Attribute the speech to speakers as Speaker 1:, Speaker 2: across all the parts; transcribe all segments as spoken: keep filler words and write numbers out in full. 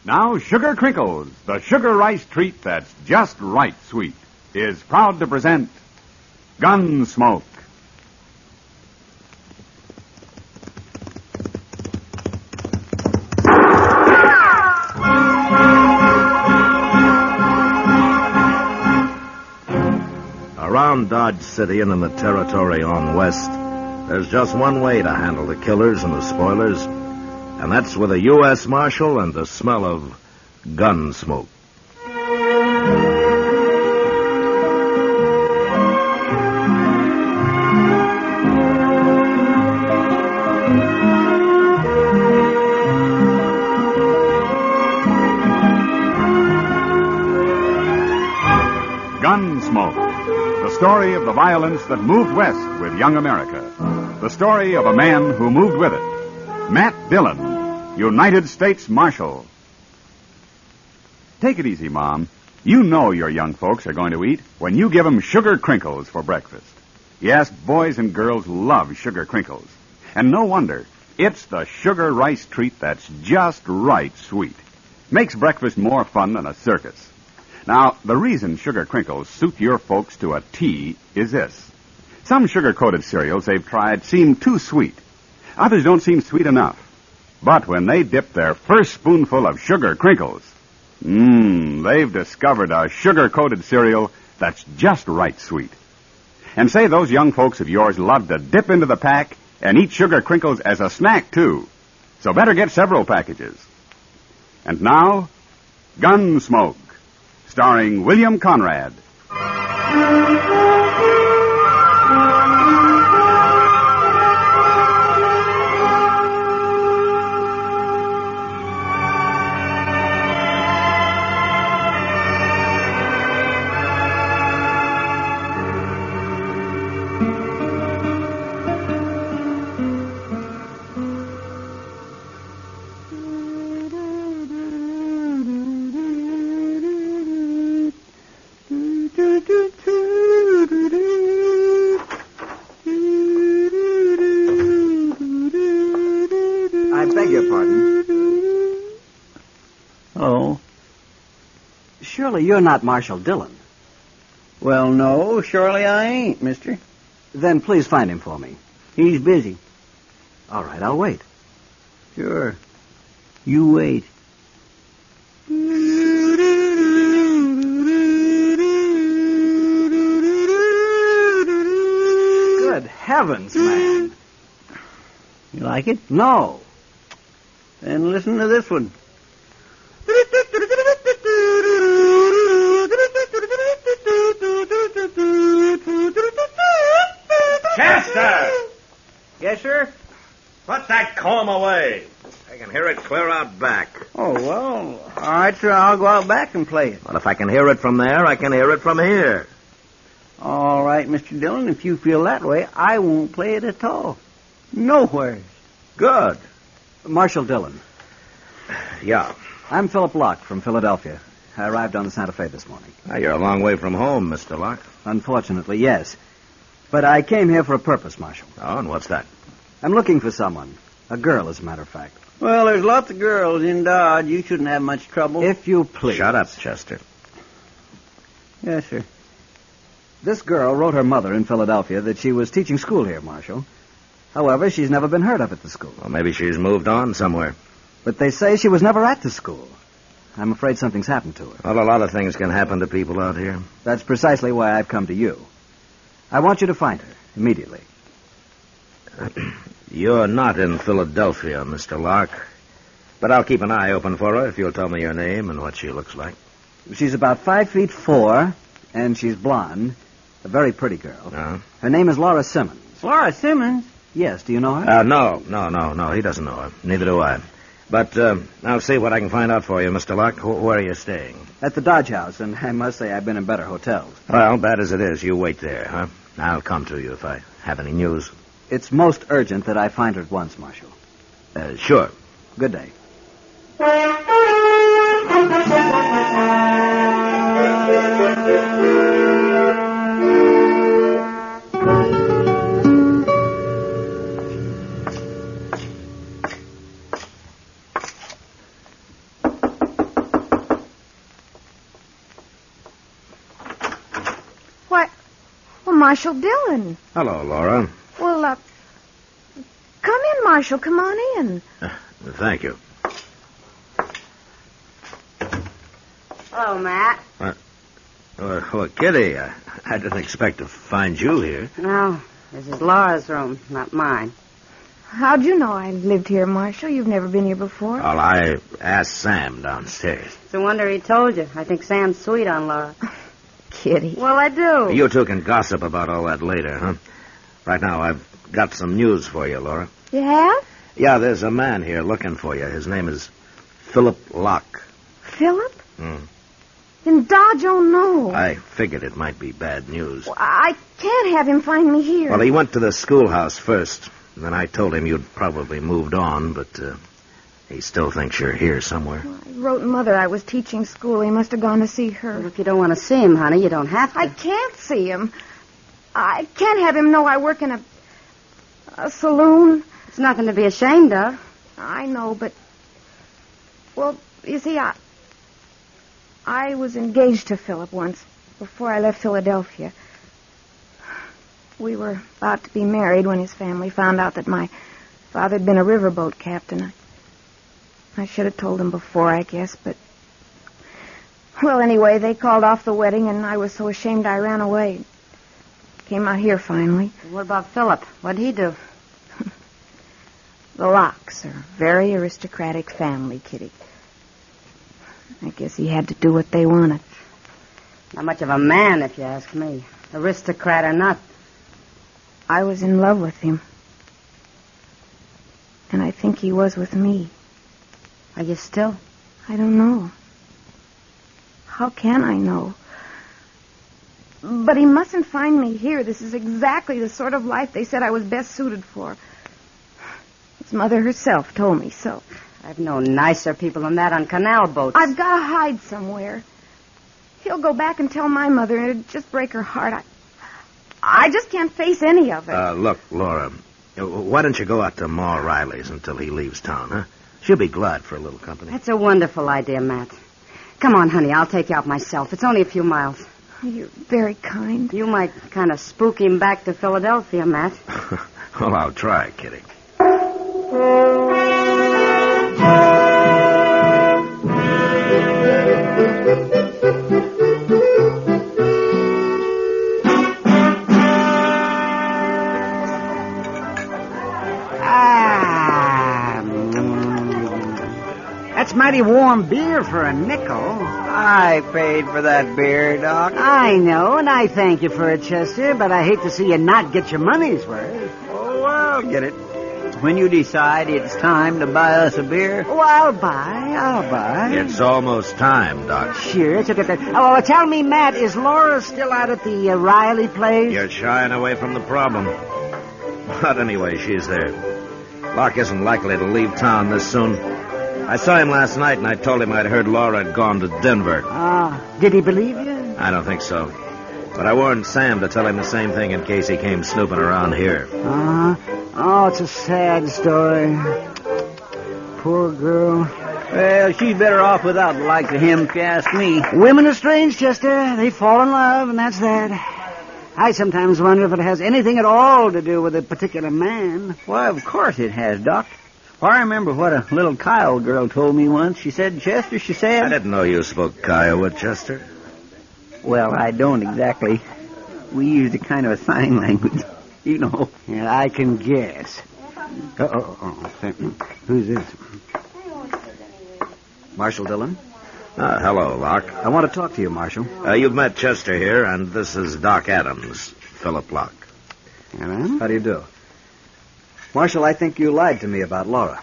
Speaker 1: Now, Sugar Crinkles, the sugar rice treat that's just right sweet, is proud to present Gunsmoke.
Speaker 2: Around Dodge City and in the territory on west, there's just one way to handle the killers and the spoilers, and that's with a U S Marshal and the smell of gun smoke.
Speaker 1: Gunsmoke, the story of the violence that moved west with young America. The story of a man who moved with it. Matt Dillon, United States Marshal. Take it easy, Mom. You know your young folks are going to eat when you give them Sugar Crinkles for breakfast. Yes, boys and girls love Sugar Crinkles. And no wonder. It's the sugar rice treat that's just right sweet. Makes breakfast more fun than a circus. Now, the reason Sugar Crinkles suit your folks to a T is this. Some sugar-coated cereals they've tried seem too sweet. Others don't seem sweet enough. But when they dip their first spoonful of Sugar Crinkles, mmm, they've discovered a sugar-coated cereal that's just right sweet. And say those young folks of yours love to dip into the pack and eat Sugar Crinkles as a snack, too. So better get several packages. And now, Gunsmoke, starring William Conrad.
Speaker 3: I beg your pardon.
Speaker 4: Oh.
Speaker 3: Surely you're not Marshal Dillon.
Speaker 4: Well, no, surely I ain't, mister.
Speaker 3: Then please find him for me.
Speaker 4: He's busy.
Speaker 3: All right, I'll wait.
Speaker 4: Sure. You wait.
Speaker 3: Good heavens, man.
Speaker 4: You like it?
Speaker 3: No.
Speaker 4: Then listen to this one.
Speaker 2: Chester!
Speaker 4: Yes, sir?
Speaker 2: Put that comb away. I can hear it clear out back.
Speaker 4: Oh, well, all right, sir. I'll go out back and play it.
Speaker 2: Well, if I can hear it from there, I can hear it from here.
Speaker 4: All right, Mister Dillon, if you feel that way, I won't play it at all. Nowhere.
Speaker 2: Good.
Speaker 3: Marshal Dillon.
Speaker 2: Yeah.
Speaker 3: I'm Philip Locke from Philadelphia. I arrived on the Santa Fe this morning.
Speaker 2: Now, you're a long way from home, Mister Locke.
Speaker 3: Unfortunately, yes. But I came here for a purpose, Marshal.
Speaker 2: Oh, and what's that?
Speaker 3: I'm looking for someone. A girl, as a matter of fact.
Speaker 4: Well, there's lots of girls in Dodge. You shouldn't have much trouble.
Speaker 3: If you please.
Speaker 2: Shut up, Chester.
Speaker 4: Yes, sir.
Speaker 3: This girl wrote her mother in Philadelphia that she was teaching school here, Marshal. However, she's never been heard of at the school.
Speaker 2: Well, maybe she's moved on somewhere.
Speaker 3: But they say she was never at the school. I'm afraid something's happened to her.
Speaker 2: Well, a lot of things can happen to people out here.
Speaker 3: That's precisely why I've come to you. I want you to find her, immediately.
Speaker 2: You're not in Philadelphia, Mister Locke. But I'll keep an eye open for her if you'll tell me your name and what she looks like.
Speaker 3: She's about five feet four, and she's blonde. A very pretty girl.
Speaker 2: Uh-huh.
Speaker 3: Her name is Laura Simmons.
Speaker 4: Laura Simmons?
Speaker 3: Yes, do you know her?
Speaker 2: Uh, no, no, no, no. He doesn't know her. Neither do I. But uh, I'll see what I can find out for you, Mister Locke. Wh- Where are you staying?
Speaker 3: At the Dodge House, and I must say I've been in better hotels.
Speaker 2: Well, bad as it is, you wait there, huh? I'll come to you if I have any news.
Speaker 3: It's most urgent that I find her at once, Marshal.
Speaker 2: Uh, sure.
Speaker 3: Good day.
Speaker 5: Why, well, Marshal Dillon.
Speaker 2: Hello, Laura.
Speaker 5: Well, uh, come in, Marshal. Come on in.
Speaker 2: Uh, thank you.
Speaker 6: Hello, Matt.
Speaker 2: Uh, uh, well, Kitty, I, I didn't expect to find you here.
Speaker 6: No, this is Laura's room, not mine.
Speaker 5: How'd you know I lived here, Marshal? You've never been here before.
Speaker 2: Well, I asked Sam downstairs.
Speaker 6: It's a wonder he told you. I think Sam's sweet on Laura.
Speaker 5: Kitty.
Speaker 6: Well, I do.
Speaker 2: You two can gossip about all that later, huh? Right now, I've got some news for you, Laura.
Speaker 5: You have?
Speaker 2: Yeah, there's a man here looking for you. His name is Philip Locke.
Speaker 5: Philip?
Speaker 2: Hmm.
Speaker 5: In Dodge, oh no.
Speaker 2: I figured it might be bad news.
Speaker 5: Well, I can't have him find me here.
Speaker 2: Well, he went to the schoolhouse first. And then I told him you'd probably moved on, but uh, he still thinks you're here somewhere.
Speaker 5: Well, I wrote Mother I was teaching school. He must have gone to see her.
Speaker 6: Well, if you don't want to see him, honey, you don't have to.
Speaker 5: I can't see him. I can't have him know I work in a, a saloon.
Speaker 6: It's nothing to be ashamed of.
Speaker 5: I know, but... Well, you see, I... I was engaged to Philip once, before I left Philadelphia. We were about to be married when his family found out that my father had been a riverboat captain. I, I should have told them before, I guess, but... Well, anyway, they called off the wedding, and I was so ashamed I ran away. Came out here finally.
Speaker 6: What about Philip? What'd he do?
Speaker 5: The Lockes are a very aristocratic family, Kitty. I guess he had to do what they wanted.
Speaker 6: Not much of a man, if you ask me. Aristocrat or not.
Speaker 5: I was in love with him. And I think he was with me.
Speaker 6: Are you still?
Speaker 5: I don't know. How can I know? But he mustn't find me here. This is exactly the sort of life they said I was best suited for. His mother herself told me so.
Speaker 6: I've known nicer people than that on canal boats.
Speaker 5: I've got to hide somewhere. He'll go back and tell my mother, and it'd just break her heart. I, I just can't face any of it.
Speaker 2: Uh, look, Laura, why don't you go out to Ma Riley's until he leaves town, huh? She'll be glad for a little company.
Speaker 6: That's a wonderful idea, Matt. Come on, honey, I'll take you out myself. It's only a few miles.
Speaker 5: You're very kind.
Speaker 6: You might kind of spook him back to Philadelphia, Matt.
Speaker 2: Well, I'll try, Kitty.
Speaker 4: That's mighty warm beer for a nickel. I paid for that beer, Doc. I know, and I thank you for it, Chester, but I hate to see you not get your money's worth. Oh, I'll get it. When you decide it's time to buy us a beer, oh, I'll buy, I'll buy.
Speaker 2: It's almost time, Doc.
Speaker 4: Sure, it's okay. Oh, well, tell me, Matt, is Laura still out at the uh, Riley place?
Speaker 2: You're shying away from the problem. But anyway, she's there. Locke isn't likely to leave town this soon. I saw him last night, and I told him I'd heard Laura had gone to Denver.
Speaker 4: Ah, did he believe you?
Speaker 2: I don't think so. But I warned Sam to tell him the same thing in case he came snooping around here.
Speaker 4: Uh-huh. Oh, it's a sad story. Poor girl. Well, she's better off without the likes of him, if you ask me. Women are strange, Chester. They fall in love, and that's that. I sometimes wonder if it has anything at all to do with a particular man. Why, of course it has, Doc. I remember what a little Kyle girl told me once. She said, Chester, she said...
Speaker 2: I didn't know you spoke Kiowa, Chester.
Speaker 4: Well, I don't exactly. We use a kind of a sign language, you know. Yeah, I can guess. Uh-oh. Oh, who's this?
Speaker 3: Marshal Dillon?
Speaker 2: Uh, hello, Locke.
Speaker 3: I want to talk to you, Marshal.
Speaker 2: Uh, you've met Chester here, and this is Doc Adams, Philip Locke.
Speaker 4: Hello?
Speaker 3: How do you do? Marshal, I think you lied to me about Laura.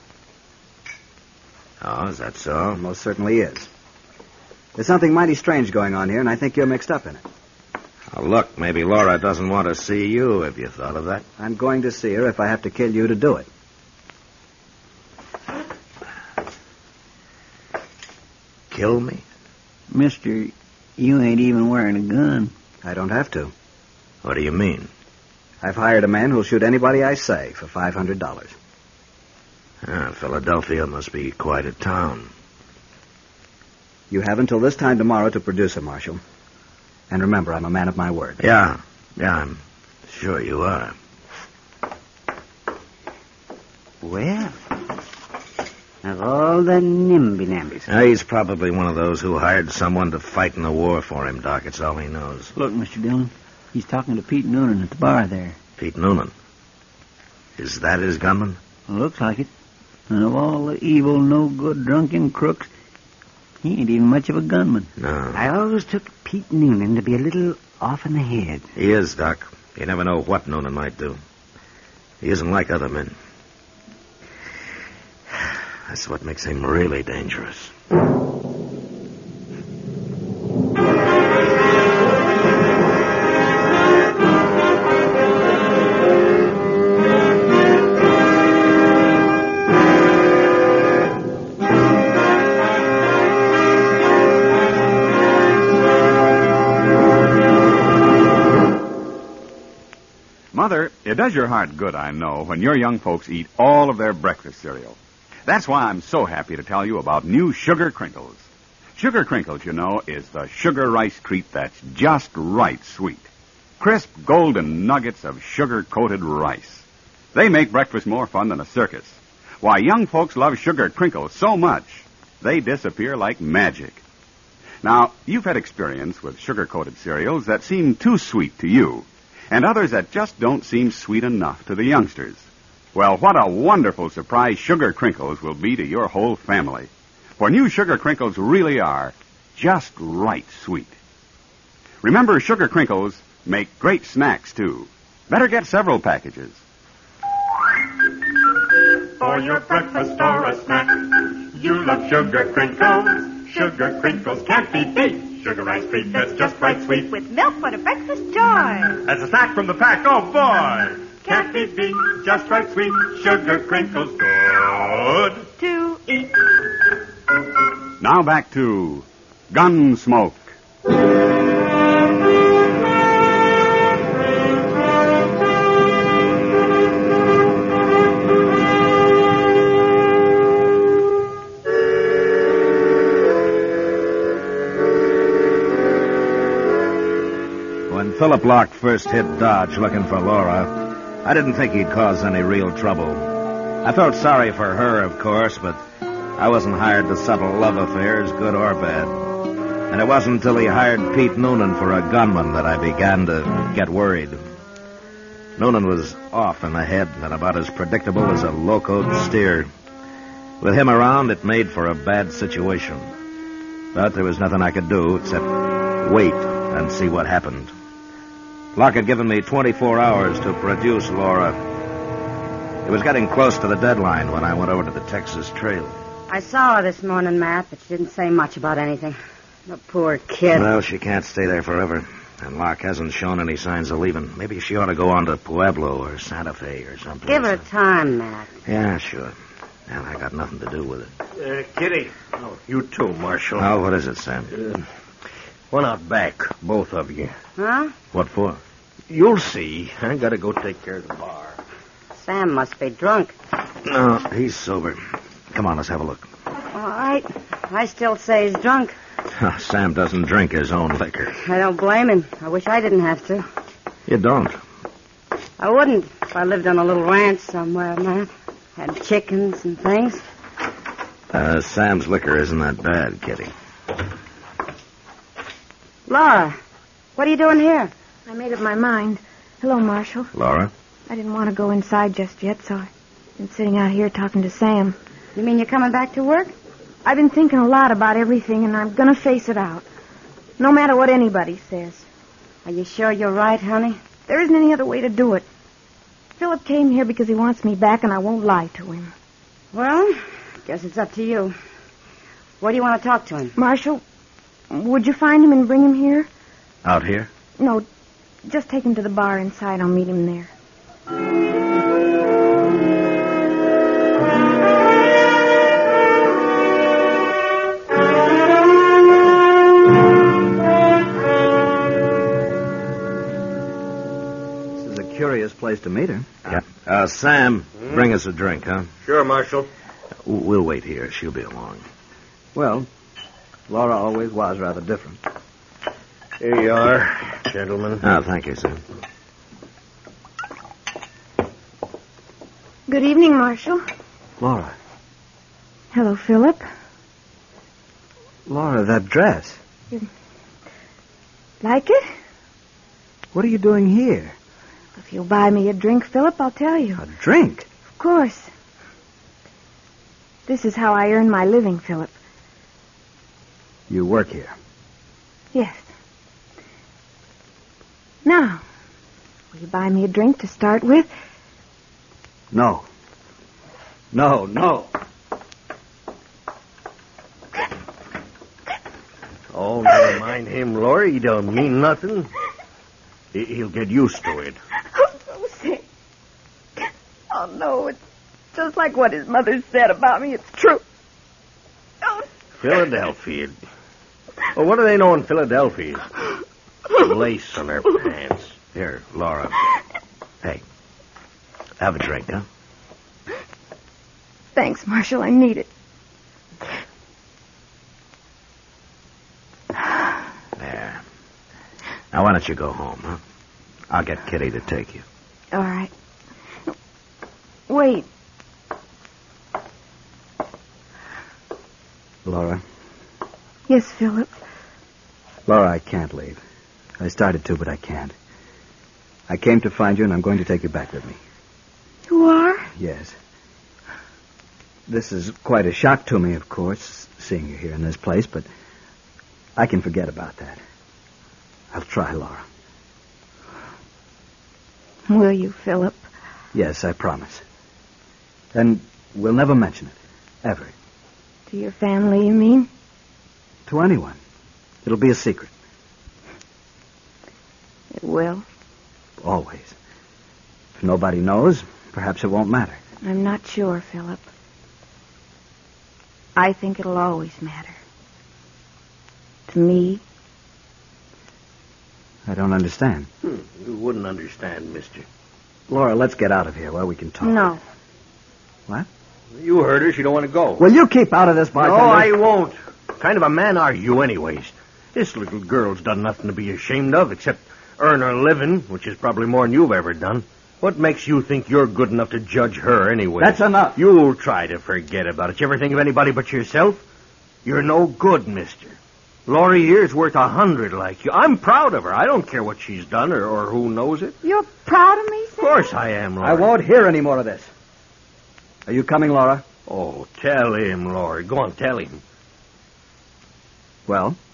Speaker 2: Oh, is that so?
Speaker 3: Most certainly is. There's something mighty strange going on here, and I think you're mixed up in it.
Speaker 2: Oh, look, maybe Laura doesn't want to see you. Have you thought of that?
Speaker 3: I'm going to see her if I have to kill you to do it.
Speaker 2: Kill me?
Speaker 4: Mister, you ain't even wearing a gun.
Speaker 3: I don't have to.
Speaker 2: What do you mean?
Speaker 3: I've hired a man who'll shoot anybody I say for five hundred dollars.
Speaker 2: Ah, Philadelphia must be quite a town.
Speaker 3: You have until this time tomorrow to produce her, Marshal. And remember, I'm a man of my word.
Speaker 2: Yeah, yeah, I'm sure you are.
Speaker 4: Well, of all the nimby-nambys.
Speaker 2: Uh, he's probably one of those who hired someone to fight in the war for him, Doc. It's all he knows.
Speaker 4: Look, Mister Dillon, he's talking to Pete Noonan at the bar there.
Speaker 2: Pete Noonan. Is that his gunman?
Speaker 4: Looks like it. And of all the evil, no-good, drunken crooks, he ain't even much of a gunman.
Speaker 2: No.
Speaker 4: I always took Pete Noonan to be a little off in the head.
Speaker 2: He is, Doc. You never know what Noonan might do. He isn't like other men. That's what makes him really dangerous.
Speaker 1: Mother, it does your heart good, I know, when your young folks eat all of their breakfast cereal. That's why I'm so happy to tell you about new Sugar Crinkles. Sugar Crinkles, you know, is the sugar rice treat that's just right sweet. Crisp, golden nuggets of sugar-coated rice. They make breakfast more fun than a circus. Why, young folks love Sugar Crinkles so much, they disappear like magic. Now, you've had experience with sugar-coated cereals that seem too sweet to you, and others that just don't seem sweet enough to the youngsters. Well, what a wonderful surprise Sugar Crinkles will be to your whole family. For new Sugar Crinkles really are just right sweet. Remember, Sugar Crinkles make great snacks, too. Better get several packages.
Speaker 7: For your breakfast or a snack, you love Sugar Crinkles. Sugar Crinkles can't be beat. Sugar rice treat that's just right sweet.
Speaker 8: With milk for the breakfast joy.
Speaker 7: As a snack from the pack, oh boy! Can't be beat, just right sweet. Sugar Crinkles, good
Speaker 8: to eat.
Speaker 1: Now back to Gunsmoke.
Speaker 2: When Philip Locke first hit Dodge looking for Laura, I didn't think he'd cause any real trouble. I felt sorry for her, of course, but I wasn't hired to settle love affairs, good or bad. And it wasn't until he hired Pete Noonan for a gunman that I began to get worried. Noonan was off in the head and about as predictable as a locoed steer. With him around, it made for a bad situation. But there was nothing I could do except wait and see what happened. Locke had given me twenty-four hours to produce Laura. It was getting close to the deadline when I went over to the Texas Trail.
Speaker 6: I saw her this morning, Matt, but she didn't say much about anything. The poor kid.
Speaker 2: Well, she can't stay there forever. And Locke hasn't shown any signs of leaving. Maybe she ought to go on to Pueblo or Santa Fe or something.
Speaker 6: Give her time, Matt.
Speaker 2: Yeah, sure. Well, I got nothing to do with it.
Speaker 9: Uh, Kitty. Oh, you too, Marshal.
Speaker 2: Oh, what is it, Sam?
Speaker 9: Uh, one out back, both of you.
Speaker 6: Huh?
Speaker 2: What for?
Speaker 9: You'll see. I gotta go take care of the bar.
Speaker 6: Sam must be drunk.
Speaker 2: No, he's sober. Come on, let's have a look.
Speaker 6: All right. I still say he's drunk.
Speaker 2: Sam doesn't drink his own liquor.
Speaker 6: I don't blame him. I wish I didn't have to.
Speaker 2: You don't?
Speaker 6: I wouldn't if I lived on a little ranch somewhere, Matt. Had chickens and things.
Speaker 2: Uh, Sam's liquor isn't that bad, Kitty.
Speaker 6: Laura, what are you doing here?
Speaker 5: I made up my mind. Hello, Marshal.
Speaker 2: Laura?
Speaker 5: I didn't want to go inside just yet, so I've been sitting out here talking to Sam.
Speaker 6: You mean you're coming back to work?
Speaker 5: I've been thinking a lot about everything, and I'm going to face it out. No matter what anybody says.
Speaker 6: Are you sure you're right, honey?
Speaker 5: There isn't any other way to do it. Philip came here because he wants me back, and I won't lie to him.
Speaker 6: Well, guess it's up to you. Where do you want to talk to him?
Speaker 5: Marshal, would you find him and bring him here?
Speaker 2: Out here?
Speaker 5: No, just take him to the bar inside. I'll meet him there.
Speaker 3: This is a curious place to meet her.
Speaker 2: Yeah. Uh, Sam, hmm? Bring us a drink, huh?
Speaker 9: Sure, Marshal.
Speaker 2: We'll wait here. She'll be along.
Speaker 3: Well, Laura always was rather different.
Speaker 9: Here you are, gentlemen.
Speaker 2: Oh, thank you, Sam.
Speaker 5: Good evening, Marshal.
Speaker 3: Laura.
Speaker 5: Hello, Philip.
Speaker 3: Laura, that dress.
Speaker 5: Like it?
Speaker 3: What are you doing here?
Speaker 5: If you'll buy me a drink, Philip, I'll tell you.
Speaker 3: A drink?
Speaker 5: Of course. This is how I earn my living, Philip.
Speaker 3: You work here?
Speaker 5: Yes. Now, will you buy me a drink to start with?
Speaker 3: No. No, no.
Speaker 9: Oh, never mind him, Laura. He don't mean nothing. He- He'll get used to it.
Speaker 5: I'm so sick. Oh, no, it's just like what his mother said about me. It's true. Oh.
Speaker 9: Philadelphia. Well, what do they know in Philadelphia? Lace on their pants.
Speaker 2: Here, Laura. Hey, have a drink, huh?
Speaker 5: Thanks, Marshal. I need it.
Speaker 2: There. Now, why don't you go home, huh? I'll get Kitty to take you.
Speaker 5: All right. Wait.
Speaker 3: Laura.
Speaker 5: Yes, Philip.
Speaker 3: Laura, I can't leave. I started to, but I can't. I came to find you, and I'm going to take you back with me.
Speaker 5: You are?
Speaker 3: Yes. This is quite a shock to me, of course, seeing you here in this place, but I can forget about that. I'll try, Laura.
Speaker 5: Will you, Philip?
Speaker 3: Yes, I promise. And we'll never mention it. Ever.
Speaker 5: To your family, you mean?
Speaker 3: To anyone. It'll be a secret.
Speaker 5: It will.
Speaker 3: Always. If nobody knows, perhaps it won't matter.
Speaker 5: I'm not sure, Philip. I think it'll always matter. To me.
Speaker 3: I don't understand.
Speaker 9: Hmm, you wouldn't understand, mister.
Speaker 3: Laura, let's get out of here where we can talk.
Speaker 5: No.
Speaker 3: What?
Speaker 9: You heard her. She don't want to go.
Speaker 3: Will you keep out of this, bartender?
Speaker 9: No, I won't. What kind of a man are you, anyways? This little girl's done nothing to be ashamed of, except earn her living, which is probably more than you've ever done. What makes you think you're good enough to judge her, anyway?
Speaker 3: That's enough.
Speaker 9: You'll try to forget about it. You ever think of anybody but yourself? You're no good, mister. Laurie here's worth a hundred like you. I'm proud of her. I don't care what she's done or, or who knows it.
Speaker 5: You're proud of me, Sam?
Speaker 9: Of course I am, Laurie.
Speaker 3: I won't hear any more of this. Are you coming, Laura?
Speaker 9: Oh, tell him, Laurie. Go on, tell him.
Speaker 3: Well?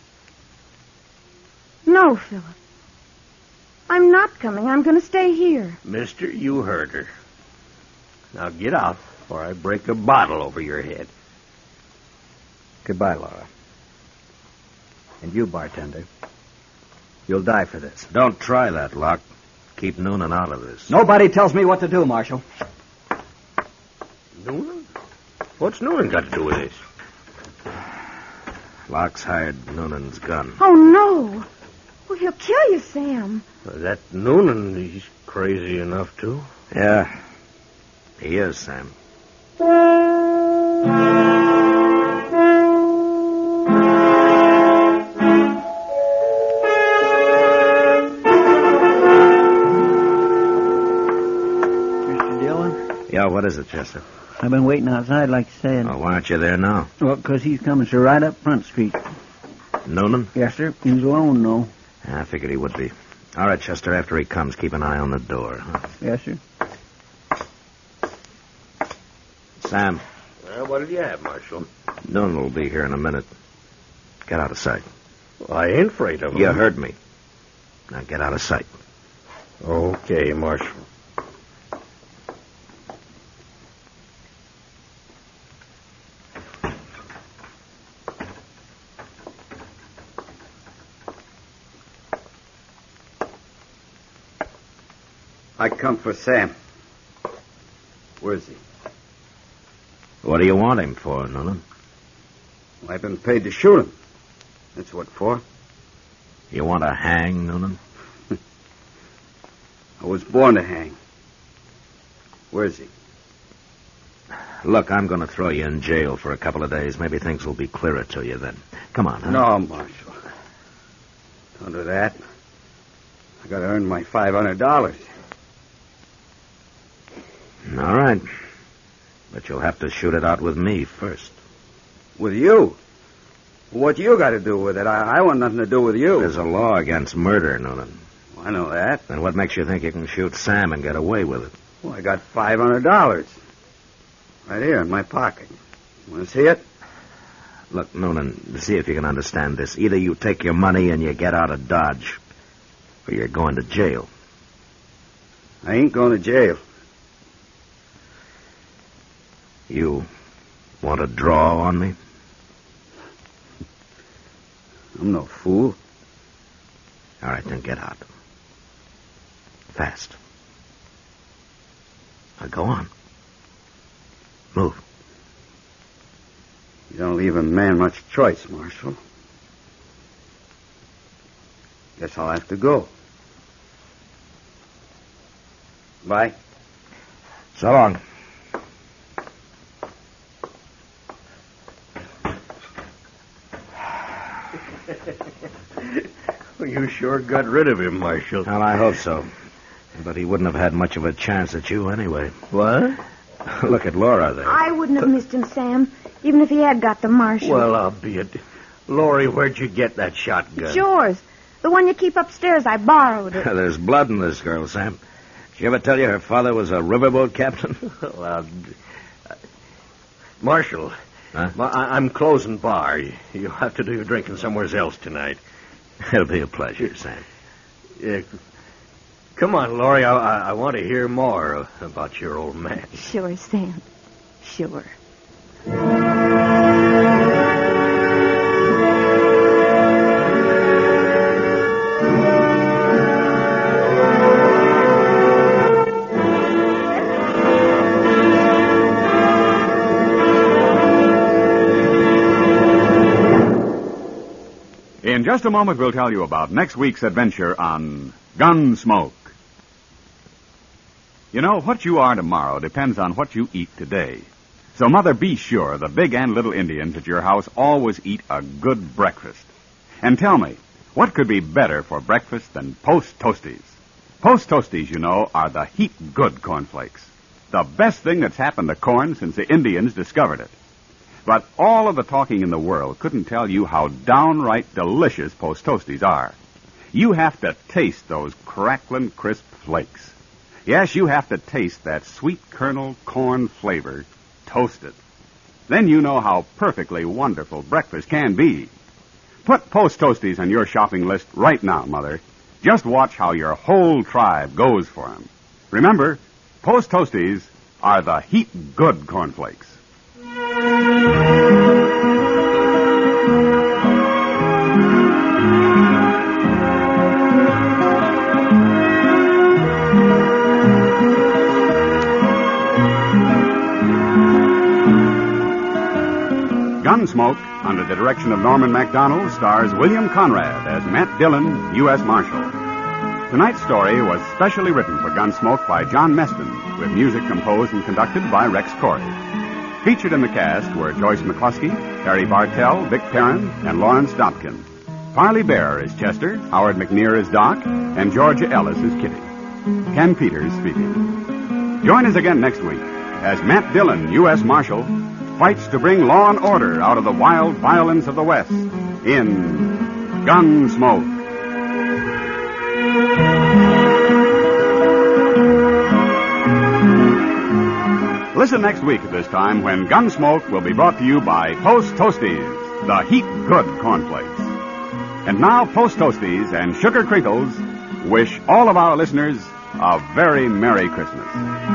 Speaker 5: No, Philip. I'm not coming. I'm going to stay here.
Speaker 9: Mister, you heard her. Now get out before I break a bottle over your head.
Speaker 3: Goodbye, Laura. And you, bartender. You'll die for this.
Speaker 2: Don't try that, Locke. Keep Noonan out of this.
Speaker 3: Nobody tells me what to do, Marshal.
Speaker 9: Noonan? What's Noonan got to do with this?
Speaker 2: Locke's hired Noonan's gun.
Speaker 5: Oh, no. Well, he'll kill you, Sam.
Speaker 9: That Noonan, he's crazy enough, too.
Speaker 2: Yeah, he is, Sam. Yeah, what is it, Chester?
Speaker 4: I've been waiting outside, like you said.
Speaker 2: Oh, why aren't you there now?
Speaker 4: Well, because he's coming, sir, right up Front Street.
Speaker 2: Noonan?
Speaker 4: Yes, sir. He's alone, though.
Speaker 2: I figured he would be. All right, Chester, after he comes, keep an eye on the door. Huh?
Speaker 4: Yes, sir.
Speaker 2: Sam,
Speaker 9: Well, what did you have, Marshal?
Speaker 2: Noonan will be here in a minute. Get out of sight.
Speaker 9: Well, I ain't afraid of him.
Speaker 2: You heard me. Now get out of sight.
Speaker 9: Okay, Marshal.
Speaker 10: I come for Sam. Where is he?
Speaker 2: What do you want him for, Noonan?
Speaker 10: Well, I've been paid to shoot him. That's what for.
Speaker 2: You want to hang, Noonan?
Speaker 10: I was born to hang. Where is he?
Speaker 2: Look, I'm going to throw you in jail for a couple of days. Maybe things will be clearer to you then. Come on, huh?
Speaker 10: No, Marshal. Don't do that. I gotta earn my five hundred dollars.
Speaker 2: All right. But you'll have to shoot it out with me first.
Speaker 10: With you? What you got to do with it? I, I want nothing to do with you.
Speaker 2: There's a law against murder, Noonan.
Speaker 10: Well, I know that.
Speaker 2: Then what makes you think you can shoot Sam and get away with it?
Speaker 10: Well, I got five hundred dollars. Right here in my pocket. Want to see it?
Speaker 2: Look, Noonan, see if you can understand this. Either you take your money and you get out of Dodge, or you're going to jail.
Speaker 10: I ain't going to jail.
Speaker 2: You want to draw on me?
Speaker 10: I'm no fool.
Speaker 2: All right, then get out. Fast. Now go on. Move.
Speaker 10: You don't leave a man much choice, Marshal. Guess I'll have to go. Bye.
Speaker 2: So long.
Speaker 9: Well, you sure got rid of him, Marshal.
Speaker 2: Well, I hope so. But he wouldn't have had much of a chance at you anyway.
Speaker 9: What?
Speaker 2: Look at Laura there.
Speaker 5: I wouldn't have missed him, Sam, even if he had got the Marshal.
Speaker 9: Well, I'll be it. Laurie, where'd you get that shotgun?
Speaker 5: It's yours. The one you keep upstairs. I borrowed it.
Speaker 2: There's blood in this girl, Sam. Did she ever tell you her father was a riverboat captain?
Speaker 9: Well, uh, Marshal,
Speaker 2: huh?
Speaker 9: I- I'm closing bar. You'll have to do your drinking somewhere else tonight.
Speaker 2: It'll be a pleasure, Sam.
Speaker 9: Yeah. Come on, Laurie. I, I, I want to hear more about your old man.
Speaker 5: Sure, Sam. Sure.
Speaker 1: In just a moment, we'll tell you about next week's adventure on Gunsmoke. You know, what you are tomorrow depends on what you eat today. So, Mother, be sure the big and little Indians at your house always eat a good breakfast. And tell me, what could be better for breakfast than Post Toasties? Post Toasties, you know, are the heap good cornflakes. The best thing that's happened to corn since the Indians discovered it. But all of the talking in the world couldn't tell you how downright delicious Post Toasties are. You have to taste those crackling, crisp flakes. Yes, you have to taste that sweet kernel corn flavor toasted. Then you know how perfectly wonderful breakfast can be. Put Post Toasties on your shopping list right now, Mother. Just watch how your whole tribe goes for them. Remember, Post Toasties are the heap good cornflakes. Gunsmoke, under the direction of Norman MacDonald, stars William Conrad as Matt Dillon, U S Marshal. Tonight's story was specially written for Gunsmoke by John Meston, with music composed and conducted by Rex Corey. Featured in the cast were Joyce McCluskey, Harry Bartell, Vic Perrin, and Lawrence Dobkin. Parley Bear is Chester, Howard McNear is Doc, and Georgia Ellis is Kitty. Ken Peters speaking. Join us again next week as Matt Dillon, U S Marshal, fights to bring law and order out of the wild violence of the West in Gunsmoke. Listen next week at this time when Gunsmoke will be brought to you by Post Toasties, the heap good cornflakes. And now Post Toasties and Sugar Crinkles wish all of our listeners a very Merry Christmas.